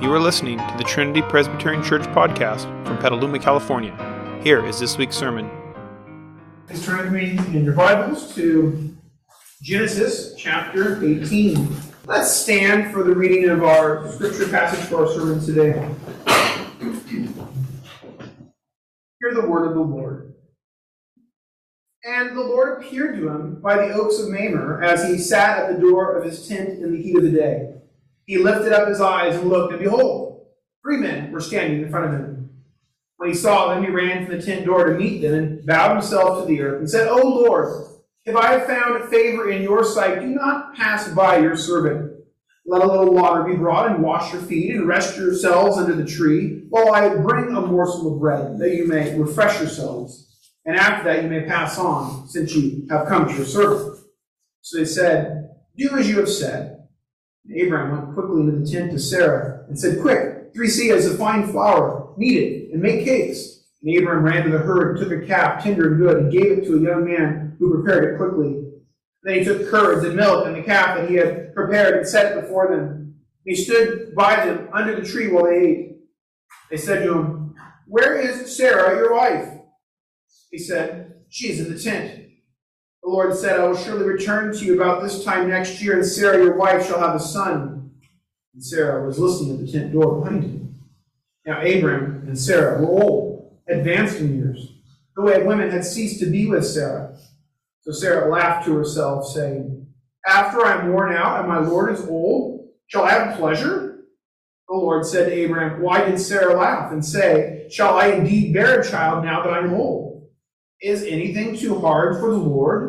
You are listening to the Trinity Presbyterian Church podcast from Petaluma, California. Here is this week's sermon. Please turn with me in your Bibles to Genesis chapter 18. Let's stand for the reading of our scripture passage for our sermon today. Hear the word of the Lord. And the Lord appeared to him by the oaks of Mamre as he sat at the door of his tent in the heat of the day. He lifted up his eyes and looked, and behold, 3 men were standing in front of him. When he saw them, he ran from the tent door to meet them and bowed himself to the earth and said, O Lord, if I have found favor in your sight, do not pass by your servant. Let a little water be brought and wash your feet and rest yourselves under the tree while I bring a morsel of bread that you may refresh yourselves. And after that you may pass on, since you have come to your servant. So they said, Do as you have said. And Abraham went quickly into the tent to Sarah and said, Quick, 3 seahs of fine flour, knead it, and make cakes. And Abraham ran to the herd, took a calf, tender and good, and gave it to a young man who prepared it quickly. Then he took curds and milk and the calf that he had prepared and set it before them. And he stood by them under the tree while they ate. They said to him, Where is Sarah, your wife? He said, She is in the tent. The Lord said, I will surely return to you about this time next year, and Sarah, your wife, shall have a son. And Sarah was listening at the tent door behind him. Now Abraham and Sarah were old, advanced in years. The way of women had ceased to be with Sarah. So Sarah laughed to herself, saying, After I am worn out and my Lord is old, shall I have pleasure? The Lord said to Abraham, Why did Sarah laugh and say, Shall I indeed bear a child now that I am old? Is anything too hard for the Lord?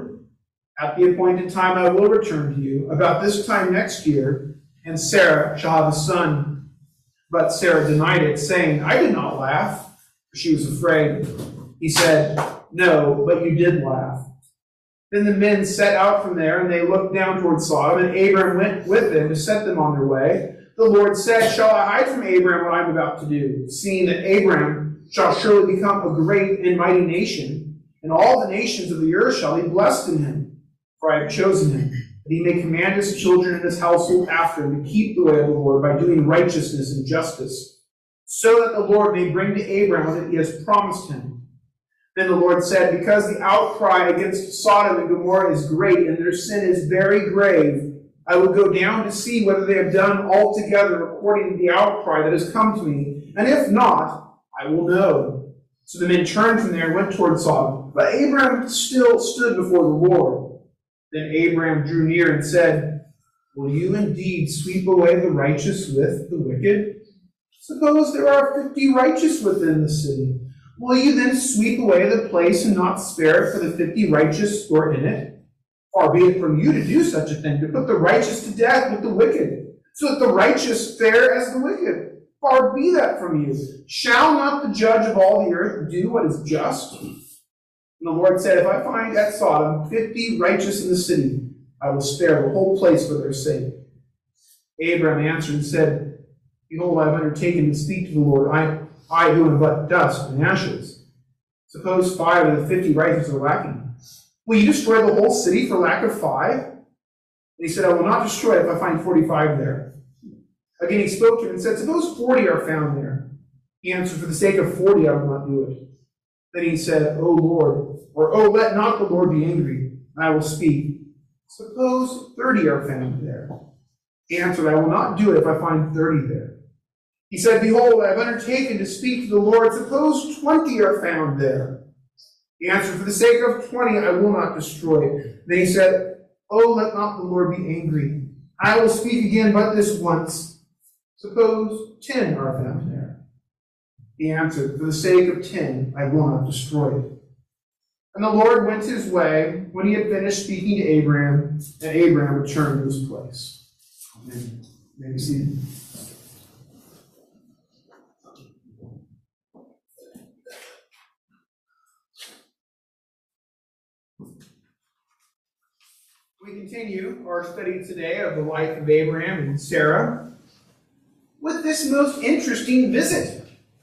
At the appointed time I will return to you, about this time next year, and Sarah shall have a son. But Sarah denied it, saying, I did not laugh, for she was afraid. He said, No, but you did laugh. Then the men set out from there, and they looked down toward Sodom, and Abraham went with them to set them on their way. The Lord said, Shall I hide from Abraham what I am about to do, seeing that Abraham shall surely become a great and mighty nation, and all the nations of the earth shall be blessed in him? For I have chosen him, that he may command his children and his household after him to keep the way of the Lord by doing righteousness and justice, so that the Lord may bring to Abraham what he has promised him. Then the Lord said, Because the outcry against Sodom and Gomorrah is great, and their sin is very grave, I will go down to see whether they have done altogether according to the outcry that has come to me, and if not, I will know. So the men turned from there and went toward Sodom, but Abraham still stood before the Lord. Then Abraham drew near and said, Will you indeed sweep away the righteous with the wicked? Suppose there are 50 righteous within the city. Will you then sweep away the place and not spare it for the 50 righteous who are in it? Far be it from you to do such a thing, to put the righteous to death with the wicked, so that the righteous fare as the wicked. Far be that from you. Shall not the judge of all the earth do what is just? And the Lord said, If I find at Sodom 50 righteous in the city, I will spare the whole place for their sake. Abraham answered and said, Behold, I have undertaken to speak to the Lord, I who am but dust and ashes. Suppose 5 of the 50 righteous are lacking. Will you destroy the whole city for lack of 5? And he said, I will not destroy it if I find 45 there. Again he spoke to him and said, Suppose 40 are found there. He answered, For the sake of 40 I will not do it. Then he said, O Lord, or O let not the Lord be angry, and I will speak. Suppose 30 are found there. He answered, I will not do it if I find 30 there. He said, Behold, I have undertaken to speak to the Lord. Suppose 20 are found there. He answered, For the sake of 20 I will not destroy it. Then he said, O let not the Lord be angry. I will speak again but this once. Suppose 10 are found there. He answered, For the sake of 10 I will not destroy it. And the Lord went his way when he had finished speaking to Abraham, and Abraham returned to his place. Amen. You may be seated. We continue our study today of the life of Abraham and Sarah with this most interesting visit.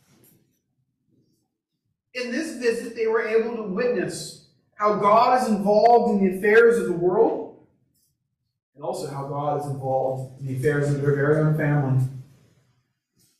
In this visit, they were able to witness how God is involved in the affairs of the world, and also how God is involved in the affairs of their very own family.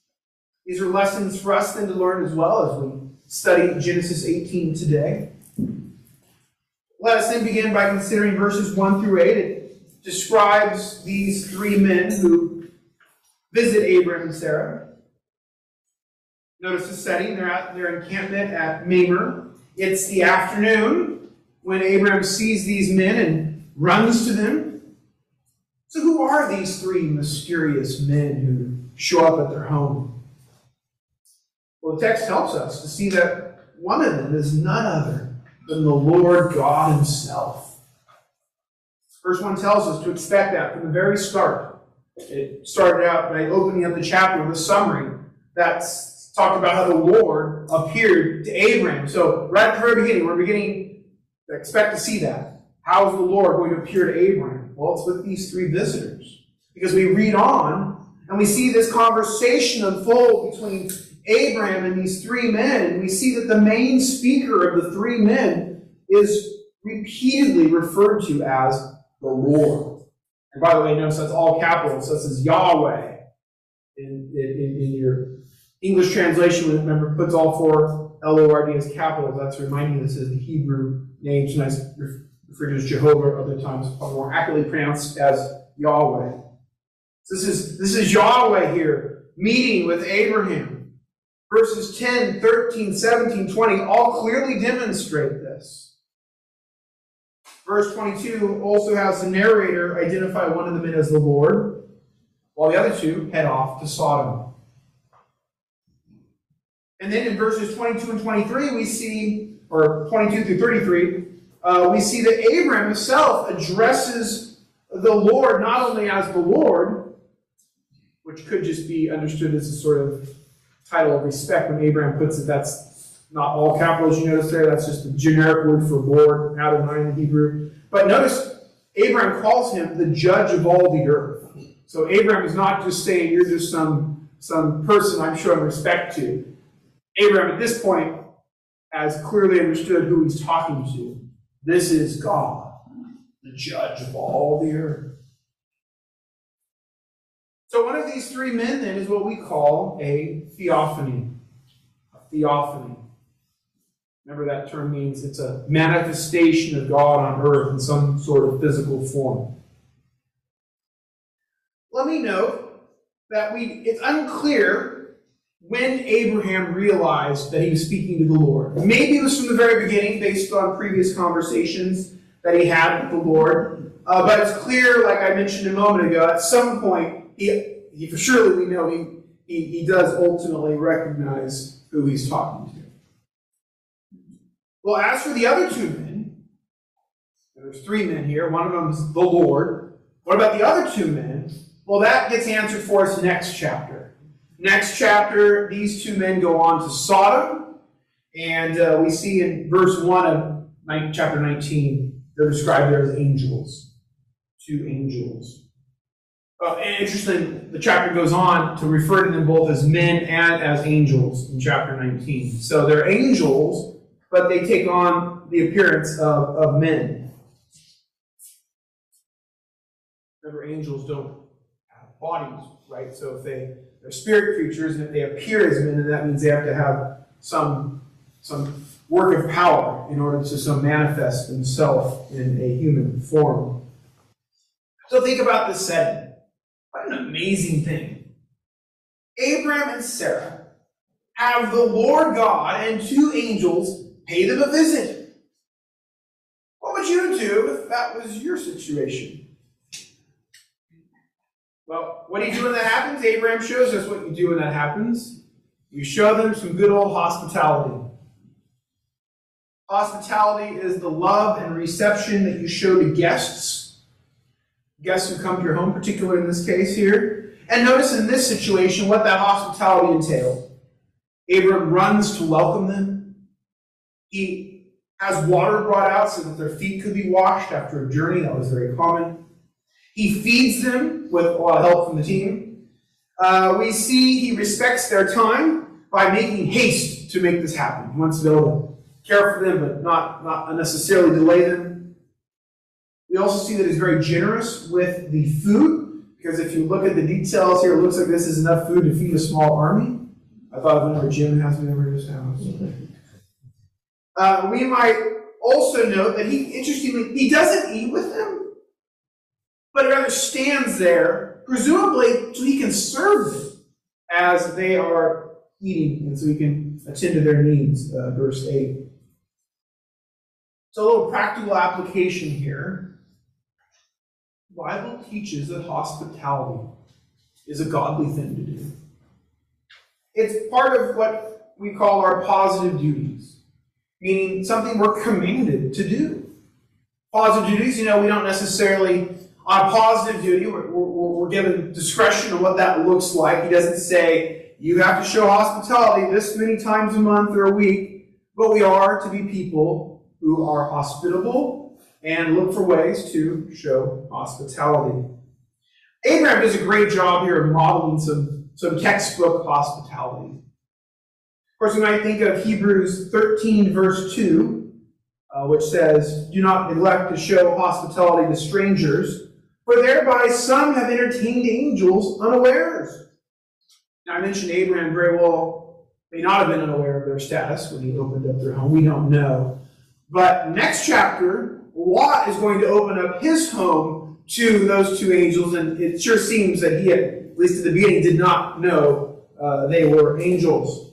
These are lessons for us then to learn as well as we study Genesis 18 today. Let us then begin by considering verses 1 through 8. It describes these three men who visit Abraham and Sarah. Notice the setting. They're at their encampment at Mamre. It's the afternoon when Abraham sees these men and runs to them. So who are these three mysterious men who show up at their home? Well, the text helps us to see that one of them is none other than the Lord God Himself. Verse 1 tells us to expect that from the very start. It started out by opening up the chapter with a summary that's talked about how the Lord appeared to Abraham. So right at the very beginning, we're beginning to expect to see that. How is the Lord going to appear to Abraham? Well, it's with these three visitors. Because we read on, and we see this conversation unfold between Abraham and these three men, and we see that the main speaker of the three men is repeatedly referred to as the Lord. And by the way, notice that's all capitals. So this is Yahweh. In your English translation, remember, puts all four L-O-R-D as capitals. That's reminding us of the Hebrew name. Sometimes referred to as Jehovah, other times probably more accurately pronounced as Yahweh. So this is Yahweh here, meeting with Abraham. Verses 10, 13, 17, 20 all clearly demonstrate this. Verse 22 also has the narrator identify one of the men as the Lord, while the other two head off to Sodom. And then in verses 22 and 23, we see, or 22 through 33, we see that Abraham himself addresses the Lord not only as the Lord, which could just be understood as a sort of title of respect. When Abraham puts it, that's not all capitals you notice there. That's just a generic word for Lord, Adonai in Hebrew. But notice, Abraham calls him the judge of all the earth. So Abraham is not just saying you're just some person I'm showing respect to. Abraham at this point has clearly understood who he's talking to. This is God, the judge of all the earth. So one of these three men then is what we call a theophany. A theophany. Remember that term means it's a manifestation of God on earth in some sort of physical form. Let me note that it's unclear when Abraham realized that he was speaking to the Lord. Maybe it was from the very beginning based on previous conversations that he had with the Lord. But it's clear, like I mentioned a moment ago, at some point, he for surely we know he does ultimately recognize who he's talking to. Well, as for the other two men, there's three men here. One of them is the Lord. What about the other two men? Well, that gets answered for us next chapter. Next chapter, these two men go on to Sodom, and we see in verse 1 of chapter 19, they're described there as angels. Two angels. And interesting, the chapter goes on to refer to them both as men and as angels in chapter 19. So they're angels, but they take on the appearance of men. Remember, angels don't have bodies, right? So if they're spirit creatures, and if they appear as men, then that means they have to have some work of power in order to so manifest themselves in a human form. So think about this setting. What an amazing thing. Abraham and Sarah have the Lord God and two angels pay them a visit. What would you do if that was your situation? Well, what do you do when that happens? Abraham shows us what you do when that happens. You show them some good old hospitality. Hospitality is the love and reception that you show to guests who come to your home, particularly in this case here. And notice in this situation what that hospitality entailed. Abram runs to welcome them. He has water brought out so that their feet could be washed after a journey. That was very common. He feeds them with a lot of help from the team. We see he respects their time by making haste to make this happen. He wants to be able to care for them, but not unnecessarily delay them. We also see that he's very generous with the food, because if you look at the details here, it looks like this is enough food to feed a small army. I thought whenever Jim has me over to his house. We might also note that he doesn't eat with them, but rather stands there, presumably so he can serve them as they are eating, and so he can attend to their needs, verse 8. So a little practical application here. The Bible teaches that hospitality is a godly thing to do. It's part of what we call our positive duties, meaning something we're commanded to do. Positive duties, we don't necessarily, on positive duty, we're given discretion on what that looks like. He doesn't say, you have to show hospitality this many times a month or a week, but we are to be people who are hospitable and look for ways to show hospitality. Abraham does a great job here of modeling some textbook hospitality. Of course, we might think of Hebrews 13, verse 2, which says, do not neglect to show hospitality to strangers, for thereby some have entertained angels unawares. Now, I mentioned Abraham very well may not have been unaware of their status when he opened up their home. We don't know. But next chapter, Lot is going to open up his home to those two angels, and it sure seems that he, at least at the beginning, did not know they were angels.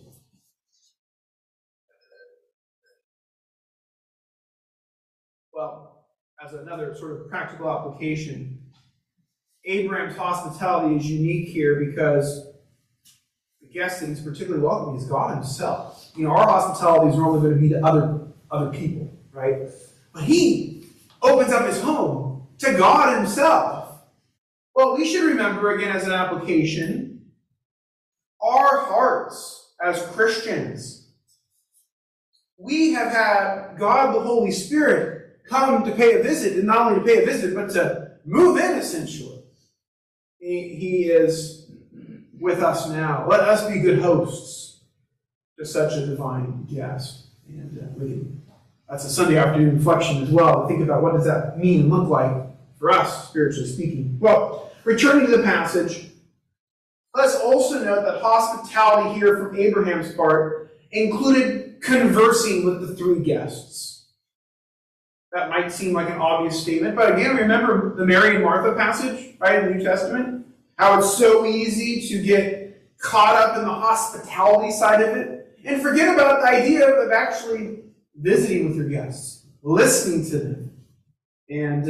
Well, as another sort of practical application, Abraham's hospitality is unique here because the guest that he's particularly welcoming is God himself. Our hospitalities are only going to be to other people, right? But he opens up his home to God himself. Well, we should remember, again, as an application, our hearts as Christians. We have had God the Holy Spirit come to pay a visit, and not only to pay a visit, but to move in, essentially. He is with us now. Let us be good hosts to such a divine guest. And that's a Sunday afternoon reflection as well. Think about what does that mean and look like for us, spiritually speaking. Well, returning to the passage, let's also note that hospitality here from Abraham's part included conversing with the three guests. That might seem like an obvious statement, but again, remember the Mary and Martha passage, right, in the New Testament? How it's so easy to get caught up in the hospitality side of it and forget about the idea of actually visiting with your guests, listening to them. And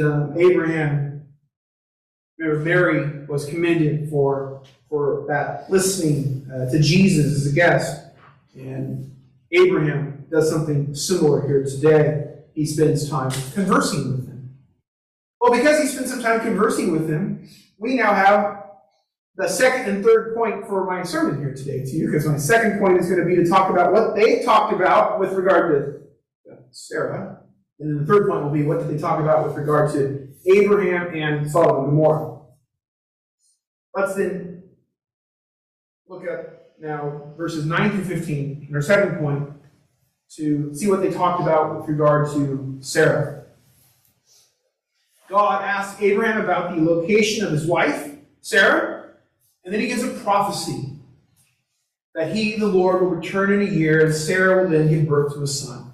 Mary was commended for that, listening to Jesus as a guest. And Abraham does something similar here today. He spends time conversing with him. Well, because he spent some time conversing with him, we now have the second and third point for my sermon here today to you, because my second point is going to be to talk about what they talked about with regard to Sarah. And then the third point will be what did they talk about with regard to Abraham and Sodom and Gomorrah. Let's then look at now verses 9 through 15 in our second point to see what they talked about with regard to Sarah. God asked Abraham about the location of his wife, Sarah, and then he gives a prophecy that he, the Lord, will return in a year, and Sarah will then give birth to a son.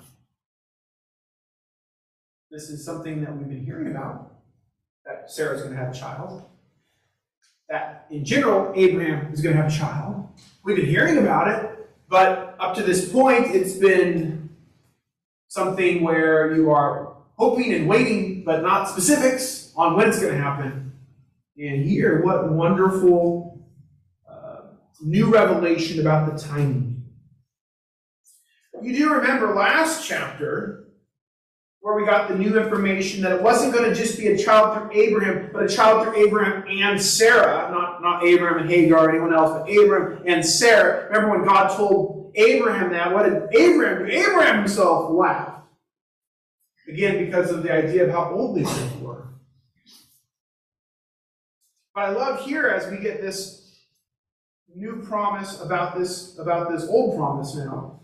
This is something that we've been hearing about, that Sarah's going to have a child. That, in general, Abraham is going to have a child. We've been hearing about it, but up to this point, it's been something where you are hoping and waiting, but not specifics on when it's going to happen. And here, what wonderful new revelation about the timing. You do remember last chapter where we got the new information that it wasn't going to just be a child through Abraham, but a child through Abraham and Sarah, not Abraham and Hagar or anyone else, but Abraham and Sarah. Remember when God told Abraham that, what did Abraham do? Abraham himself laughed. Again, because of the idea of how old they both were. But I love here as we get this new promise about this old promise now.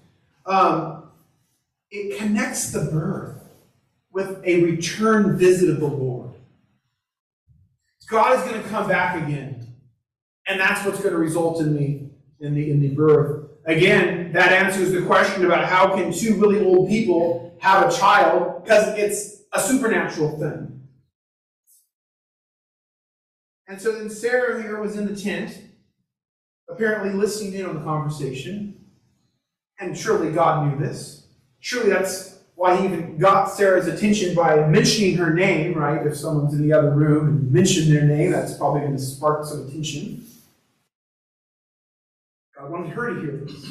It connects the birth with a return visit of the Lord. God is going to come back again, and that's what's going to result in the birth again, that answers the question about how can two really old people have a child, because it's a supernatural thing. And so then Sarah here was in the tent, apparently listening in on the conversation. And surely God knew this. Surely that's why he even got Sarah's attention by mentioning her name, right? If someone's in the other room and mentioned their name, that's probably going to spark some attention. God wanted her to hear this.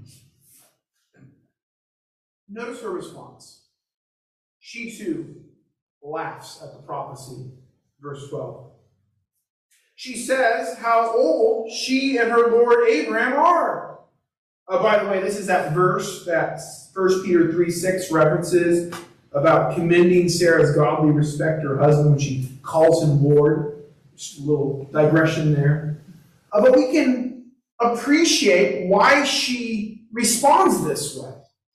Notice her response. She too laughs at the prophecy. Verse 12. She says how old she and her Lord Abraham are. By the way, this is that verse that 1 Peter 3:6 references about commending Sarah's godly respect to her husband when she calls him Lord. Just a little digression there. But we can appreciate why she responds this way.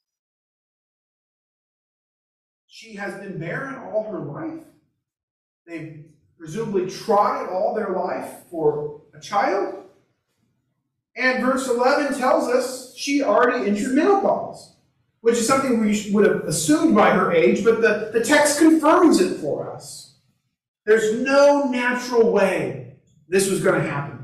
She has been barren all her life. They've presumably tried all their life for a child. And verse 11 tells us she already entered menopause, which is something we would have assumed by her age, but the text confirms it for us. There's no natural way this was going to happen.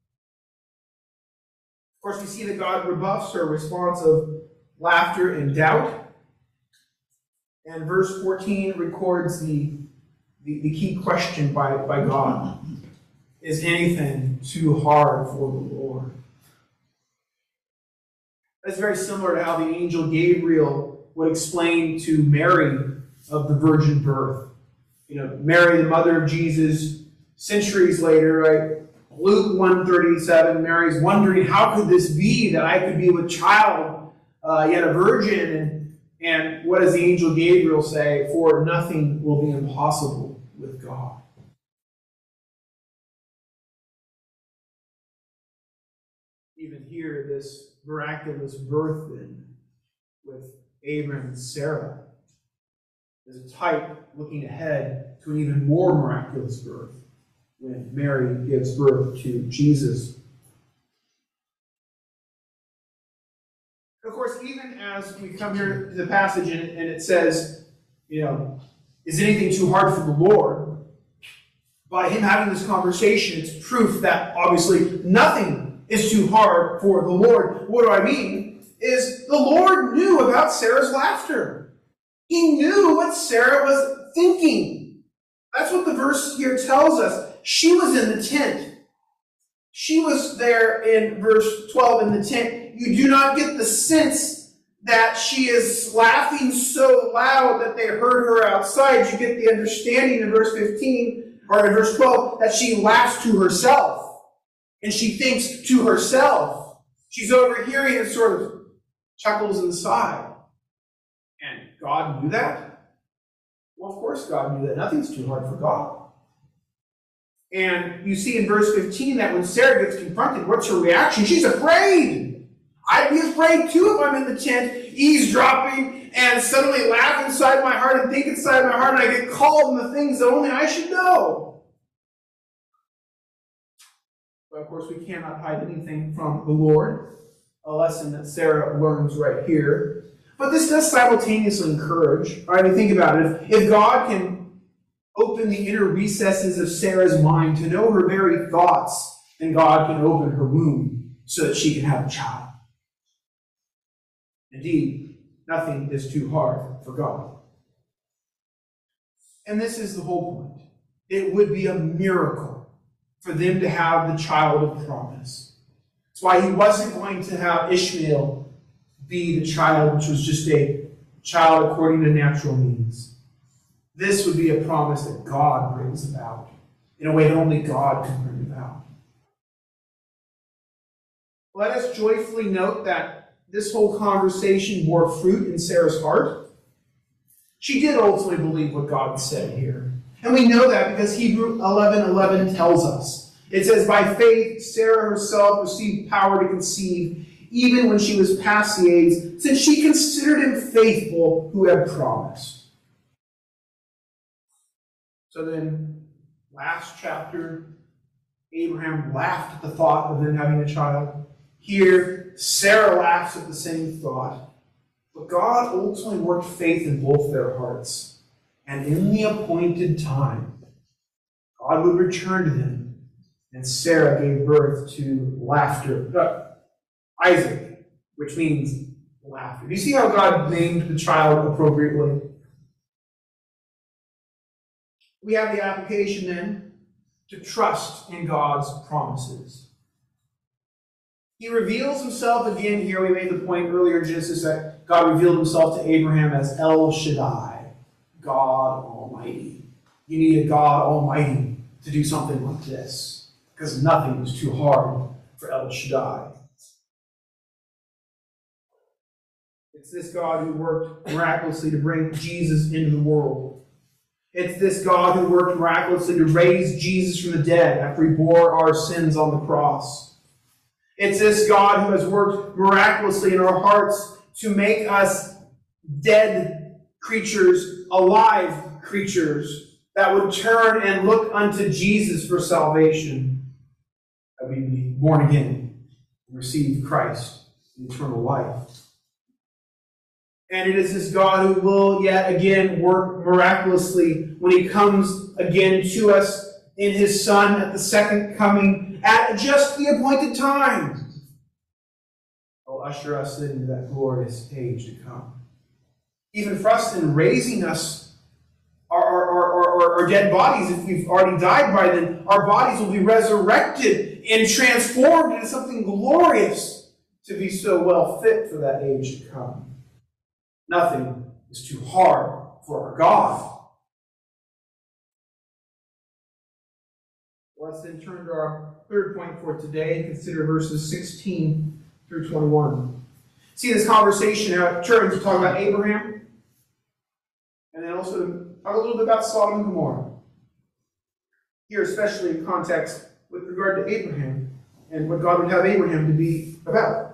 Of course, we see that God rebuffs her response of laughter and doubt. And verse 14 records the key question by God. Is anything too hard for the Lord? That's very similar to how the angel Gabriel would explain to Mary of the virgin birth. You know, Mary, the mother of Jesus, centuries later, right? Luke 1:37, Mary's wondering, how could this be that I could be with child, yet a virgin? And what does the angel Gabriel say? For nothing will be impossible with God. Even here, this miraculous birth then with Abraham and Sarah is a type looking ahead to an even more miraculous birth when Mary gives birth to Jesus. Of course, even as we come here to the passage and it says, you know, is anything too hard for the Lord? By him having this conversation, it's proof that obviously nothing is too hard for the Lord. What do I mean? Is the Lord knew about Sarah's laughter. He knew what Sarah was thinking. That's what the verse here tells us. She was in the tent. She was there in verse 12 in the tent. You do not get the sense that she is laughing so loud that they heard her outside. You get the understanding in verse 15 or in verse 12 that she laughs to herself. And she thinks to herself. She's overhearing and sort of chuckles inside. And God knew that? Well, of course God knew that. Nothing's too hard for God. And you see in verse 15 that when Sarah gets confronted, what's her reaction? She's afraid. I'd be afraid too if I'm in the tent, eavesdropping, and suddenly laugh inside my heart and think inside my heart, and I get called on the things that only I should know. But of course, we cannot hide anything from the Lord, a lesson that Sarah learns right here. But this does simultaneously encourage. All right, I mean, think about it. If God can open the inner recesses of Sarah's mind to know her very thoughts, then God can open her womb so that she can have a child. Indeed, nothing is too hard for God. And this is the whole point. It would be a miracle for them to have the child of promise. That's why he wasn't going to have Ishmael be the child, which was just a child according to natural means. This would be a promise that God brings about in a way that only God can bring about. Let us joyfully note that this whole conversation bore fruit in Sarah's heart. She did ultimately believe what God said here. And we know that because Hebrews 11:11 tells us. It says, by faith, Sarah herself received power to conceive, even when she was past the age, since she considered him faithful who had promised. So then, last chapter, Abraham laughed at the thought of them having a child. Here, Sarah laughs at the same thought. But God ultimately worked faith in both their hearts. And in the appointed time, God would return to them. And Sarah gave birth to Isaac, which means laughter. Do you see how God named the child appropriately? We have the application then to trust in God's promises. He reveals himself again here. We made the point earlier in Genesis that God revealed himself to Abraham as El Shaddai, God Almighty. You need a God Almighty to do something like this, because nothing is too hard for El Shaddai. It's this God who worked miraculously to bring Jesus into the world. It's this God who worked miraculously to raise Jesus from the dead after he bore our sins on the cross. It's this God who has worked miraculously in our hearts to make us dead creatures, alive creatures, that would turn and look unto Jesus for salvation, that we be born again and receive Christ in eternal life. And it is this God who will yet again work miraculously when he comes again to us in his Son at the second coming at just the appointed time. He'll usher us into that glorious age to come. Even for us in raising us, our dead bodies, if we've already died by then, our bodies will be resurrected and transformed into something glorious to be so well fit for that age to come. Nothing is too hard for our God. Let's then turn to our third point for today and consider verses 16 through 21. See this conversation how it turns to talk about Abraham, and then also talk a little bit about Sodom and Gomorrah. Here, especially in context with regard to Abraham and what God would have Abraham to be about.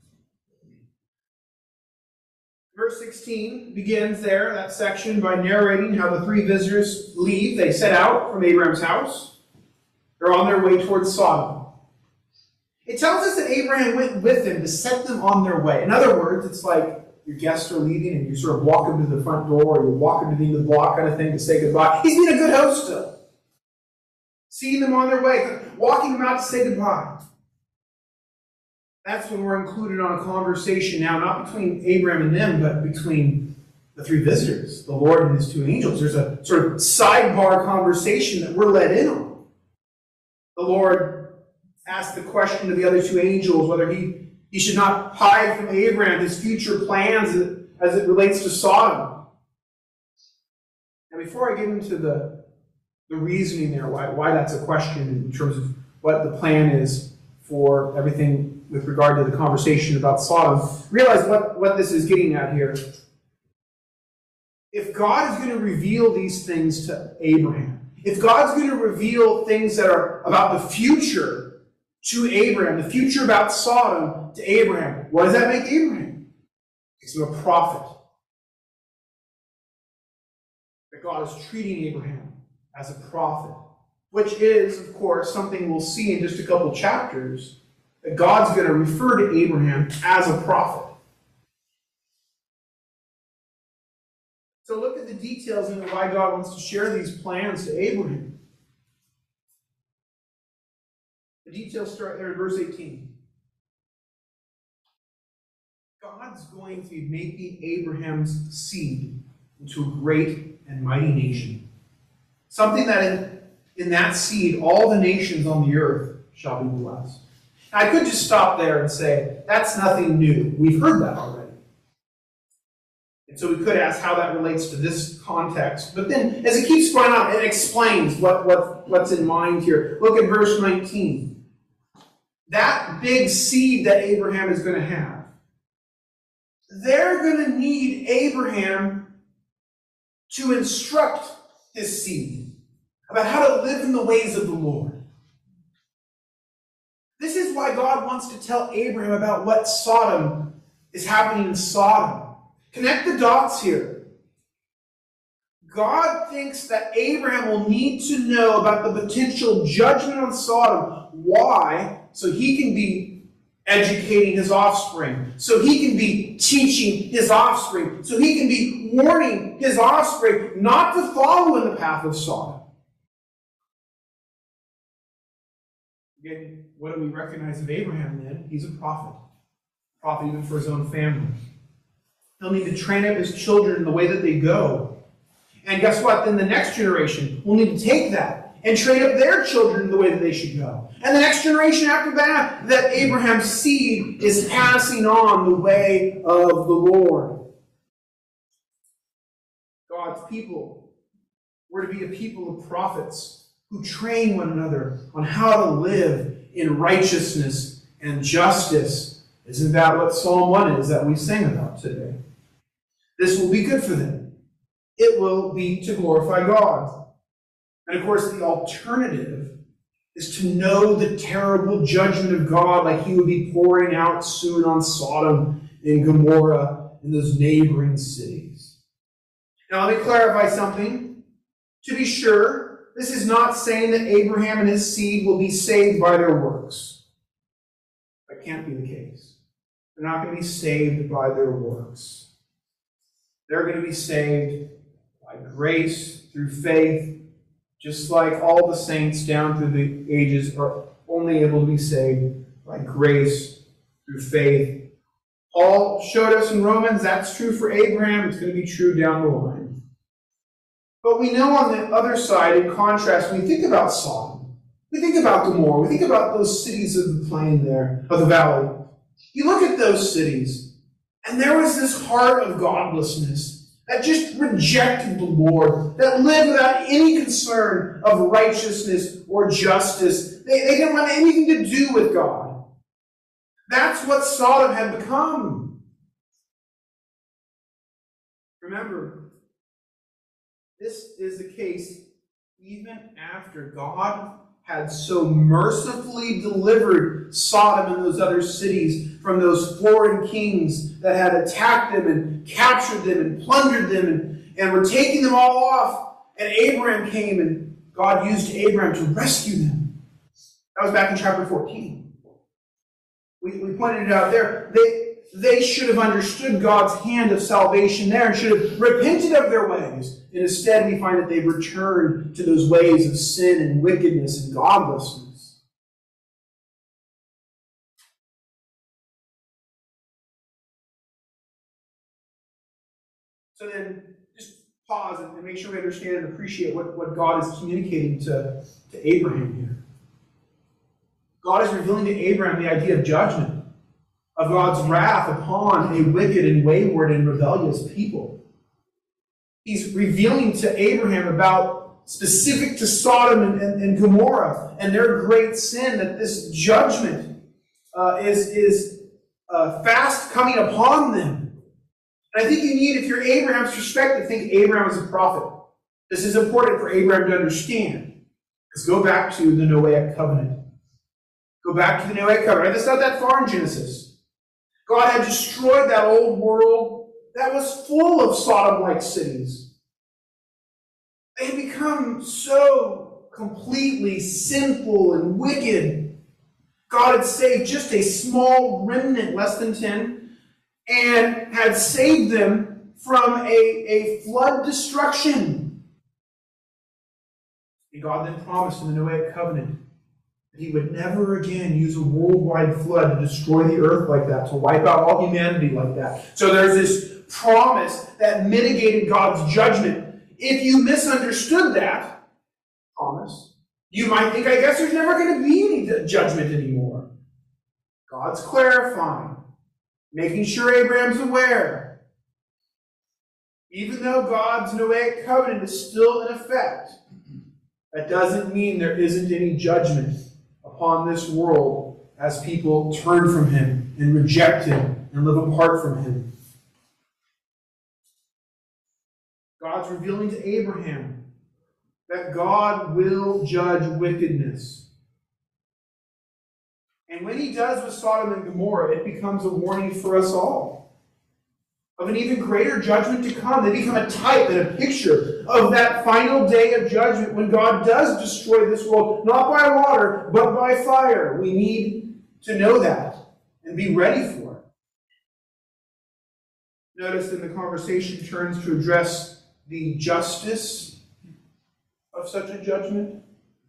Verse 16 begins there, that section, by narrating how the three visitors leave. They set out from Abraham's house. They're on their way towards Sodom. It tells us that Abraham went with them to set them on their way. In other words, it's like your guests are leaving and you sort of walk them to the front door or you walk them to the end of the block kind of thing to say goodbye. He's been a good host still. Seeing them on their way, walking them out to say goodbye. That's when we're included on a conversation now, not between Abraham and them, but between the three visitors, the Lord and his two angels. There's a sort of sidebar conversation that we're let in on. The Lord asked the question to the other two angels whether he should not hide from Abraham his future plans as it relates to Sodom. Now, before I get into the reasoning there, why that's a question in terms of what the plan is for everything with regard to the conversation about Sodom, realize what this is getting at here. If God is going to reveal these things to Abraham, if God's going to reveal things that are about the future to Abraham, the future about Sodom to Abraham, what does that make Abraham? It makes him a prophet. That God is treating Abraham as a prophet, which is, of course, something we'll see in just a couple chapters, that God's going to refer to Abraham as a prophet. So look at the details into why God wants to share these plans to Abraham. The details start there in verse 18. God's going to be making Abraham's seed into a great and mighty nation. Something that in that seed, all the nations on the earth shall be blessed. Now, I could just stop there and say, that's nothing new. We've heard that already. And so we could ask how that relates to this context. But then, as it keeps going on, it explains what's in mind here. Look at verse 19. That big seed that Abraham is going to have, they're going to need Abraham to instruct his seed about how to live in the ways of the Lord. This is why God wants to tell Abraham about what Sodom is happening in Sodom. Connect the dots here. God thinks that Abraham will need to know about the potential judgment on Sodom. Why? So he can be educating his offspring, so he can be teaching his offspring, so he can be warning his offspring not to follow in the path of Sodom. Again, what do we recognize of Abraham then? He's a prophet. A prophet even for his own family. He'll need to train up his children in the way that they go. And guess what? Then the next generation will need to take that and train up their children in the way that they should go. And the next generation after that, that Abraham's seed is passing on the way of the Lord. God's people were to be a people of prophets who train one another on how to live in righteousness and justice. Isn't that what Psalm 1 is that we sang about today? This will be good for them. It will be to glorify God. And of course, the alternative is to know the terrible judgment of God, like he would be pouring out soon on Sodom and Gomorrah and those neighboring cities. Now, let me clarify something. To be sure, this is not saying that Abraham and his seed will be saved by their works. That can't be the case. They're not going to be saved by their works. They're going to be saved by grace, through faith, just like all the saints down through the ages are only able to be saved by grace, through faith. Paul showed us in Romans that's true for Abraham. It's going to be true down the line. But we know on the other side, in contrast, when we think about Sodom, we think about Gomorrah, we think about those cities of the plain there, of the valley. You look at those cities, and there was this heart of godlessness that just rejected the Lord, that lived without any concern of righteousness or justice. They didn't want anything to do with God. That's what Sodom had become. Remember, this is the case even after God had so mercifully delivered Sodom and those other cities from those foreign kings that had attacked them and captured them and plundered them and were taking them all off. And Abraham came and God used Abraham to rescue them. That was back in chapter 14. We pointed it out there. They should have understood God's hand of salvation there and should have repented of their ways. And instead, we find that they've returned to those ways of sin and wickedness and godlessness. So then, just pause and make sure we understand and appreciate what God is communicating to Abraham here. God is revealing to Abraham the idea of judgment, of God's wrath upon a wicked and wayward and rebellious people. He's revealing to Abraham about, specific to Sodom and Gomorrah and their great sin, that this judgment is fast coming upon them. And I think you need, if you're Abraham's perspective, think Abraham as a prophet. This is important for Abraham to understand. Because go back to the Noahic covenant. Go back to the Noahic covenant. That's not that far in Genesis. God had destroyed that old world that was full of Sodom-like cities. They had become so completely sinful and wicked. God had saved just a small remnant, less than 10, and had saved them from a flood destruction. And God then promised in the Noahic covenant that he would never again use a worldwide flood to destroy the earth like that, to wipe out all humanity like that. So there's this promise that mitigated God's judgment. If you misunderstood that promise, you might think, I guess there's never going to be any judgment anymore. God's clarifying, making sure Abraham's aware. Even though God's Noahic covenant is still in effect, that doesn't mean there isn't any judgment upon this world as people turn from him and reject him and live apart from him. God's revealing to Abraham that God will judge wickedness. And when he does with Sodom and Gomorrah, it becomes a warning for us all of an even greater judgment to come. They become a type and a picture of that final day of judgment when God does destroy this world, not by water, but by fire. We need to know that and be ready for it. Notice then the conversation turns to address the justice of such a judgment.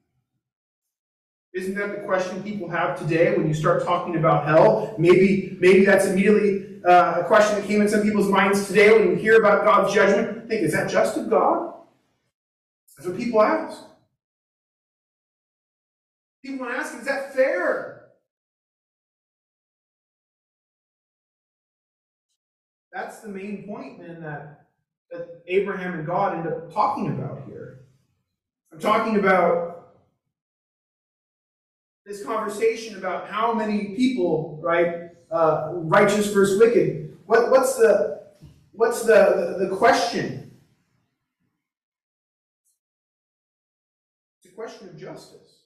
Isn't that the question people have today when you start talking about hell? Maybe that's immediately a question that came in some people's minds today when you hear about God's judgment. Think, is that just of God? That's what people ask. People want to ask, is that fair? That's the main point then that Abraham and God end up talking about here. I'm talking about this conversation about how many people, right, righteous versus wicked. What's the question? It's a question of justice.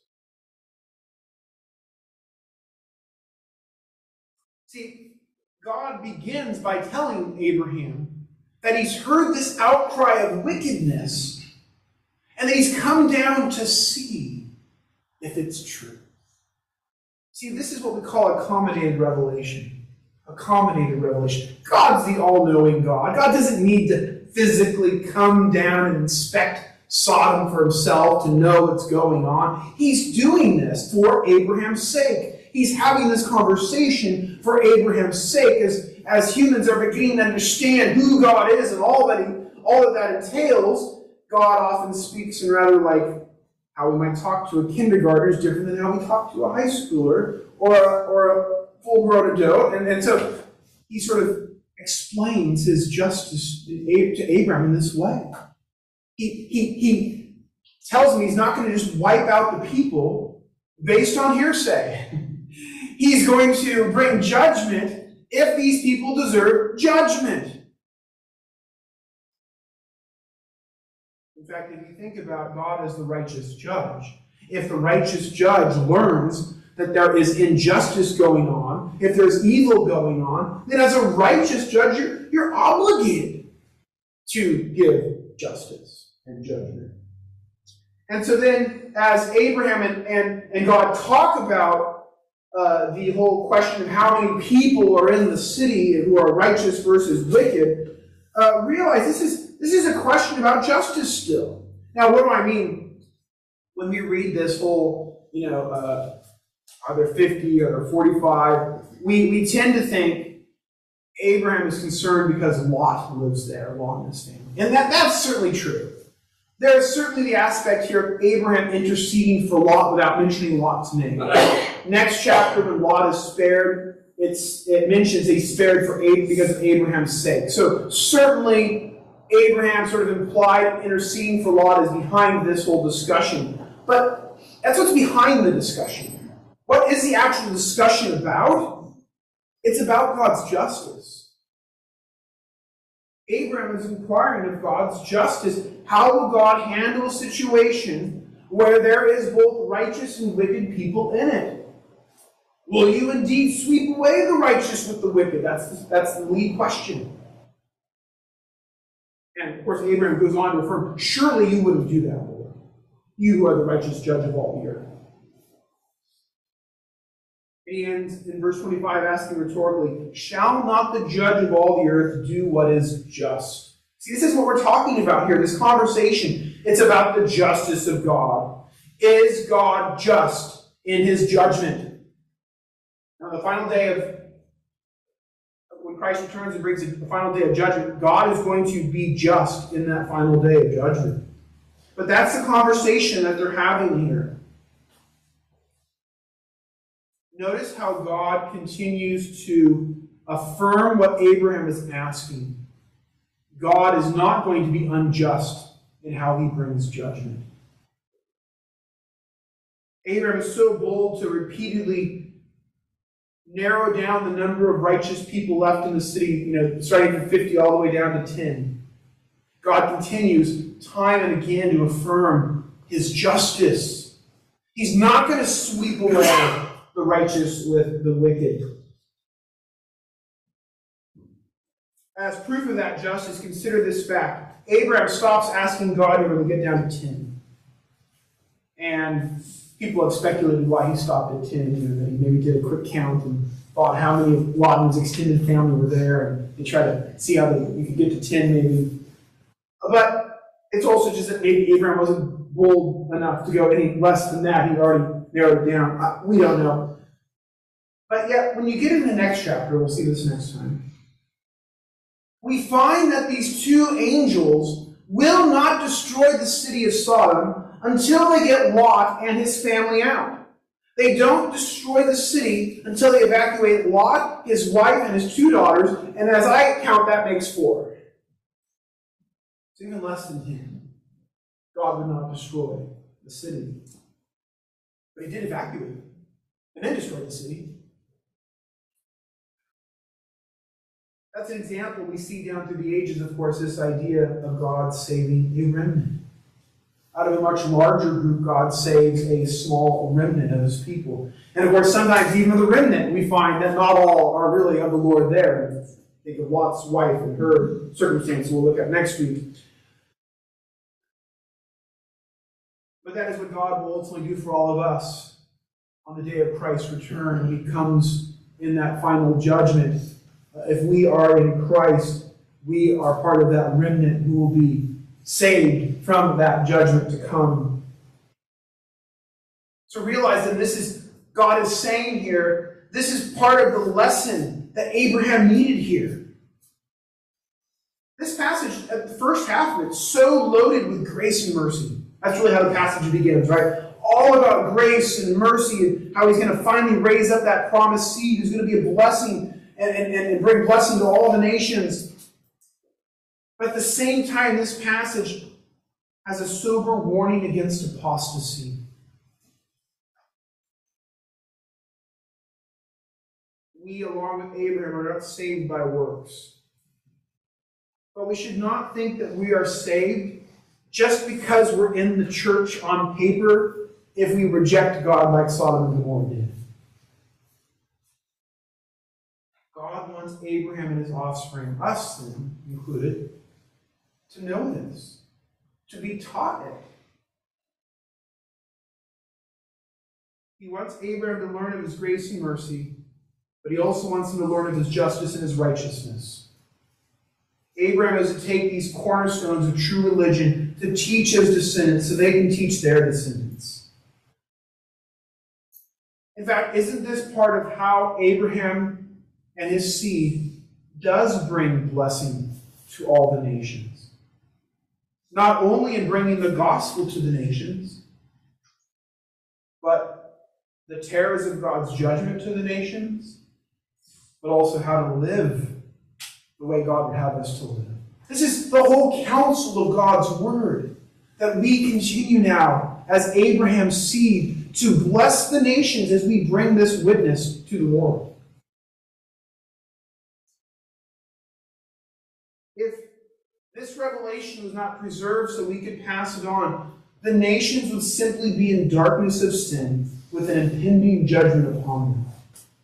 See, God begins by telling Abraham that he's heard this outcry of wickedness and that he's come down to see if it's true. See, this is what we call accommodated revelation. Accommodated revelation. God's the all-knowing God. God doesn't need to physically come down and inspect Sodom for himself to know what's going on. He's doing this for Abraham's sake. He's having this conversation for Abraham's sake as humans are beginning to understand who God is and all that entails. God often speaks in rather like how we might talk to a kindergartner is different than how we talk to a high schooler or a full-grown adult. And so he sort of explains his justice to Abraham in this way. He tells him he's not going to just wipe out the people based on hearsay. He's going to bring judgment if these people deserve judgment. In fact, if you think about God as the righteous judge, if the righteous judge learns that there is injustice going on, if there's evil going on, then as a righteous judge, you're obligated to give justice and judgment. And so then, as Abraham and God talk about the whole question of how many people are in the city who are righteous versus wicked, realize this is a question about justice still. Now, what do I mean when we read this whole, are there 50, are there 45? We tend to think Abraham is concerned because Lot lives there, Lot and his family. And that's certainly true. There is certainly the aspect here of Abraham interceding for Lot without mentioning Lot's name. Next chapter, when Lot is spared, it mentions he's spared because of Abraham's sake. So certainly Abraham sort of implied interceding for Lot is behind this whole discussion. But that's what's behind the discussion. What is the actual discussion about? It's about God's justice. Abraham is inquiring of God's justice. How will God handle a situation where there is both righteous and wicked people in it? Will you indeed sweep away the righteous with the wicked? That's the lead question. And of course, Abraham goes on to affirm, surely you wouldn't do that, Lord. You who are the righteous judge of all the earth. He ends in verse 25 asking rhetorically, shall not the judge of all the earth do what is just? See, this is what we're talking about here, this conversation. It's about the justice of God. Is God just in his judgment? Now, the final day of, when Christ returns and brings the final day of judgment, God is going to be just in that final day of judgment. But that's the conversation that they're having here. Notice how God continues to affirm what Abraham is asking. God is not going to be unjust in how he brings judgment. Abraham is so bold to repeatedly narrow down the number of righteous people left in the city, starting from 50 all the way down to 10. God continues time and again to affirm his justice. He's not going to sweep away the righteous with the wicked. As proof of that justice, consider this fact. Abraham stops asking God when we get down to 10. And people have speculated why he stopped at 10. That he maybe did a quick count and thought how many of Lot and his extended family were there, and they tried to see how you could get to 10 maybe. But it's also just that maybe Abraham wasn't bold enough to go any less than that. He'd already narrowed it down. We don't know. But yet, when you get in the next chapter, we'll see this next time, we find that these two angels will not destroy the city of Sodom until they get Lot and his family out. They don't destroy the city until they evacuate Lot, his wife, and his 2 daughters, and as I count, that makes 4. It's even less than 10. God would not destroy the city. But he did evacuate it, and then destroy the city. That's an example we see down through the ages, of course, this idea of God saving a remnant. Out of a much larger group, God saves a small remnant of his people. And of course, sometimes even with the remnant, we find that not all are really of the Lord there. Think of Lot's wife and her circumstances we'll look at next week. But that is what God will ultimately do for all of us on the day of Christ's return when he comes in that final judgment. If we are in Christ, we are part of that remnant who will be saved from that judgment to come. So realize that this is, God is saying here, this is part of the lesson that Abraham needed here. This passage, at the first half of it, so loaded with grace and mercy. That's really how the passage begins, right? All about grace and mercy and how he's going to finally raise up that promised seed who's going to be a blessing and bring blessing to all the nations. But at the same time, this passage has a sober warning against apostasy. We, along with Abraham, are not saved by works. But we should not think that we are saved just because we're in the church on paper if we reject God like Sodom and Gomorrah did. God wants Abraham and his offspring, us then included, to know this, to be taught it. He wants Abraham to learn of his grace and mercy, but he also wants him to learn of his justice and his righteousness. Abraham is to take these cornerstones of true religion to teach his descendants so they can teach their descendants. In fact, isn't this part of how Abraham and his seed does bring blessing to all the nations? Not only in bringing the gospel to the nations, but the terrors of God's judgment to the nations, but also how to live the way God would have us to live. This is the whole counsel of God's word, that we continue now as Abraham's seed to bless the nations as we bring this witness to the world. If this revelation was not preserved so we could pass it on, the nations would simply be in darkness of sin with an impending judgment upon them.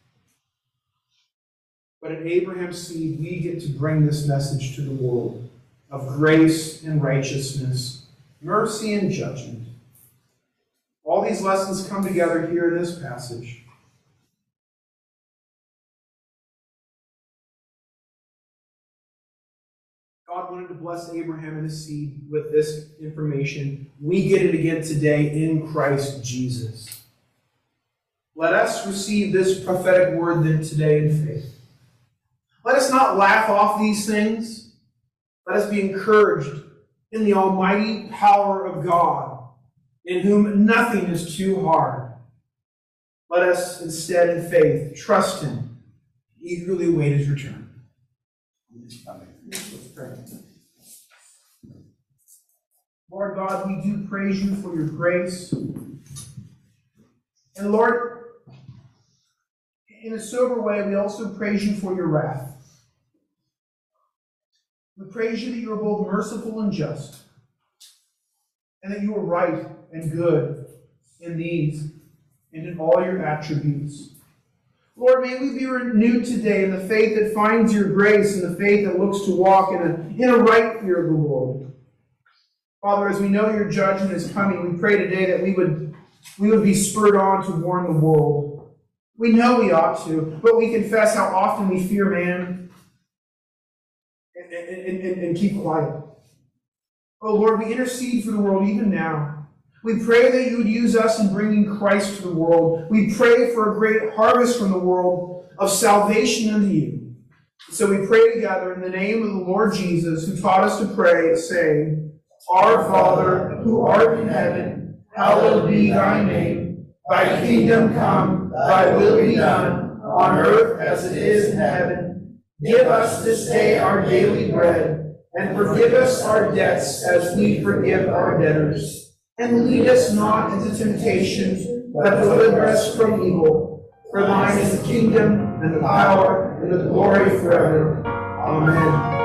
But in Abraham's seed, we get to bring this message to the world of grace and righteousness, mercy and judgment. All these lessons come together here in this passage. God wanted to bless Abraham and his seed with this information. We get it again today in Christ Jesus. Let us receive this prophetic word then today in faith. Let us not laugh off these things. Let us be encouraged in the almighty power of God, in whom nothing is too hard. Let us instead in faith trust him, eagerly await his return. Let's pray. Lord God, we do praise you for your grace. And Lord, in a sober way, we also praise you for your wrath. We praise you that you are both merciful and just, and that you are right and good in these and in all your attributes. Lord, may we be renewed today in the faith that finds your grace and the faith that looks to walk in a right fear of the Lord. Father, as we know your judgment is coming, we pray today that we would be spurred on to warn the world. We know we ought to, but we confess how often we fear man and keep quiet. Oh Lord, we intercede for the world even now. We pray that you would use us in bringing Christ to the world. We pray for a great harvest from the world of salvation unto you. So we pray together in the name of the Lord Jesus, who taught us to pray, saying, Our Father, who art in heaven, hallowed be thy name. Thy kingdom come, thy will be done, on earth as it is in heaven. Give us this day our daily bread, and forgive us our debts as we forgive our debtors. And lead us not into temptation, but deliver us from evil. For thine is the kingdom, and the power, and the glory forever. Amen.